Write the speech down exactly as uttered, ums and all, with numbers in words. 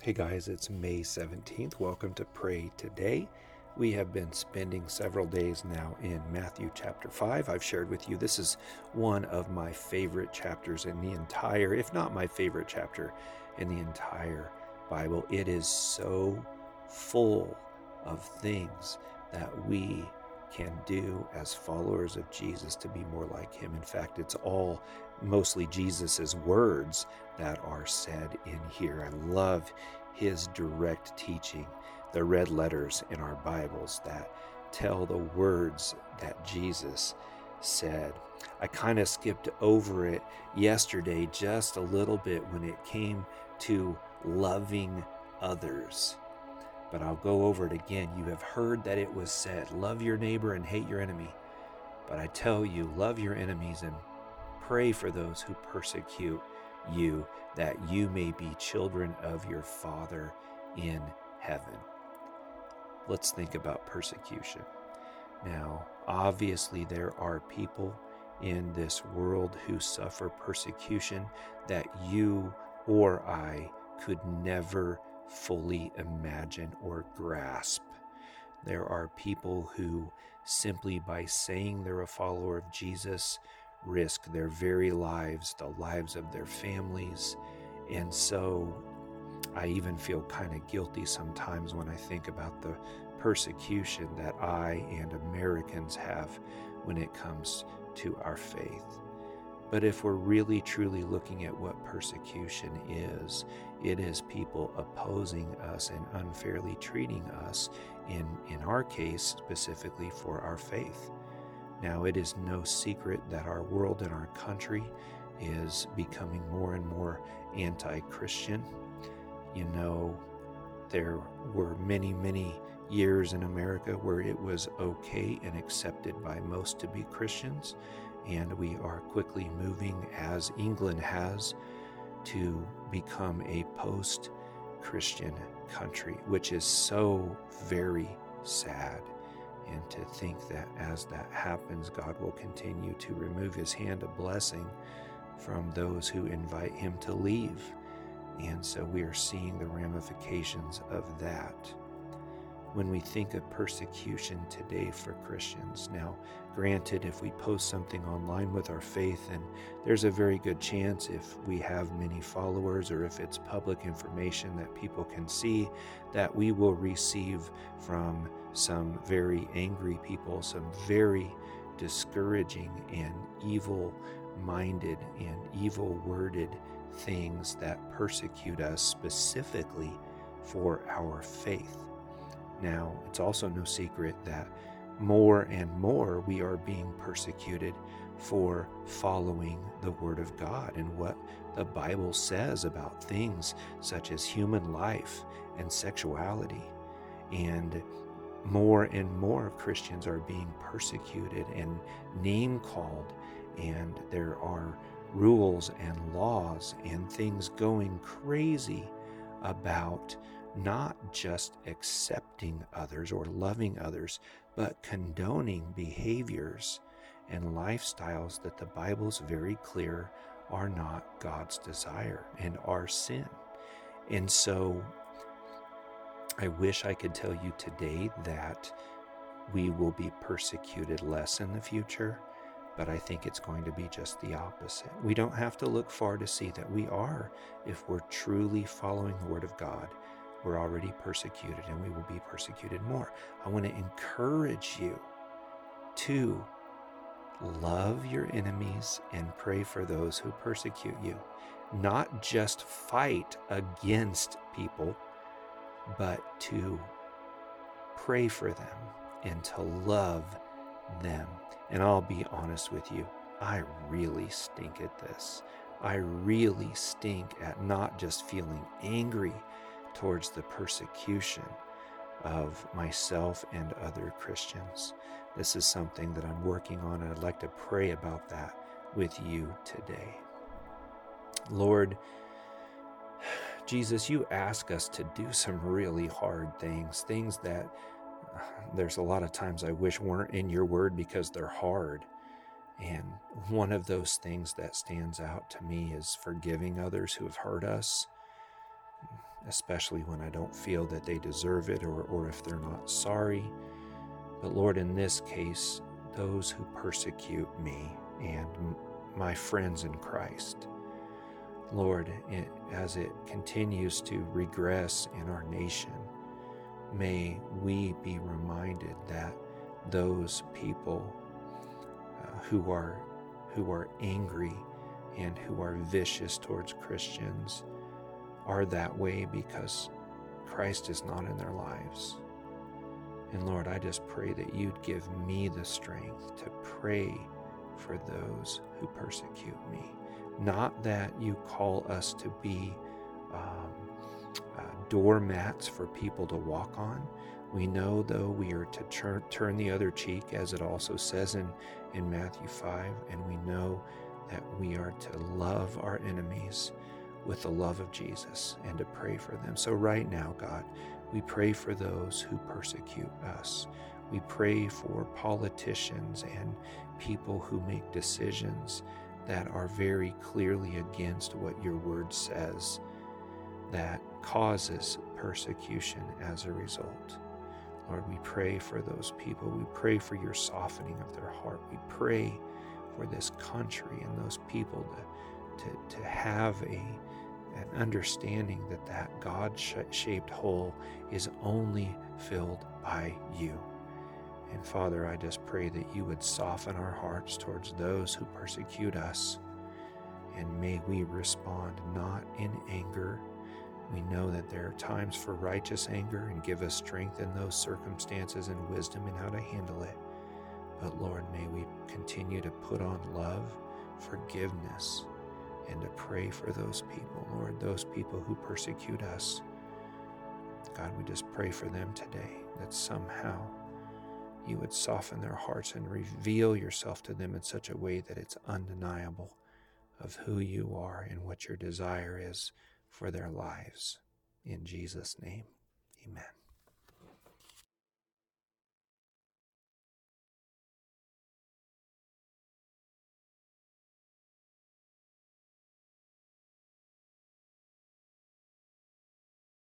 Hey guys, it's May seventeenth. Welcome to Pray Today. We have been spending several days now in Matthew chapter five. I've shared with you this is one of my favorite chapters in the entire, if not my favorite chapter in the entire Bible. It is so full of things that we can do as followers of Jesus to be more like him. In fact, it's all mostly Jesus's words that are said in here. I love his direct teaching, the red letters in our Bibles that tell the words that Jesus said. I kind of skipped over it yesterday just a little bit when it came to loving others. But I'll go over it again. You have heard that it was said, love your neighbor and hate your enemy. But I tell you, love your enemies and pray for those who persecute you, that you may be children of your Father in heaven. Let's think about persecution. Now, obviously, there are people in this world who suffer persecution that you or I could never fully imagine or grasp. There are people who simply by saying they're a follower of Jesus risk their very lives, the lives of their families. And so I even feel kind of guilty sometimes when I think about the persecution that I and Americans have when it comes to our faith. But if we're really truly looking at what persecution is, it is people opposing us and unfairly treating us, in, in our case, specifically for our faith. Now, it is no secret that our world and our country is becoming more and more anti-Christian. You know, there were many, many years in America where it was okay and accepted by most to be Christians. And we are quickly moving, as England has, to become a post-Christian country, which is so very sad. And to think that as that happens, God will continue to remove his hand of blessing from those who invite him to leave. And so we are seeing the ramifications of that when we think of persecution today for Christians. Now, granted, if we post something online with our faith, and there's a very good chance if we have many followers or if it's public information that people can see, that we will receive from some very angry people, some very discouraging and evil-minded and evil-worded things that persecute us specifically for our faith. Now, it's also no secret that more and more we are being persecuted for following the Word of God and what the Bible says about things such as human life and sexuality. And more and more Christians are being persecuted and name-called, and there are rules and laws and things going crazy about not just accepting others or loving others, but condoning behaviors and lifestyles that the Bible's very clear are not God's desire and are sin. And so I wish I could tell you today that we will be persecuted less in the future, but I think it's going to be just the opposite. We don't have to look far to see that we are, if we're truly following the Word of God. We're already persecuted, and we will be persecuted more. I want to encourage you to love your enemies and pray for those who persecute you. Not just fight against people, but to pray for them and to love them. And I'll be honest with you, I really stink at this. I really stink at not just feeling angry towards the persecution of myself and other Christians. This is something that I'm working on, and I'd like to pray about that with you today. Lord Jesus, you ask us to do some really hard things, things that uh, there's a lot of times I wish weren't in your word because they're hard. And one of those things that stands out to me is forgiving others who have hurt us. especially when I don't feel that they deserve it or, or if they're not sorry. But Lord, in this case, those who persecute me and my friends in Christ, Lord, it, as it continues to regress in our nation, may we be reminded that those people uh, who are who are angry and who are vicious towards Christians are that way because Christ is not in their lives. And Lord, I just pray that you'd give me the strength to pray for those who persecute me. Not that you call us to be um, uh, doormats for people to walk on. We know, though, we are to turn, turn the other cheek, as it also says in, in Matthew five, and we know that we are to love our enemies with the love of Jesus and to pray for them. So right now, God, we pray for those who persecute us. We pray for politicians and people who make decisions that are very clearly against what your word says, that causes persecution as a result. Lord, we pray for those people. We pray for your softening of their heart. We pray for this country and those people to, to, to have a, an understanding that that God-shaped hole is only filled by you. And Father, I just pray that you would soften our hearts towards those who persecute us. And may we respond not in anger. We know that there are times for righteous anger, and give us strength in those circumstances and wisdom in how to handle it. But Lord, may we continue to put on love, forgiveness, and to pray for those people, Lord, those people who persecute us. God, we just pray for them today, that somehow you would soften their hearts and reveal yourself to them in such a way that it's undeniable of who you are and what your desire is for their lives. In Jesus' name, amen.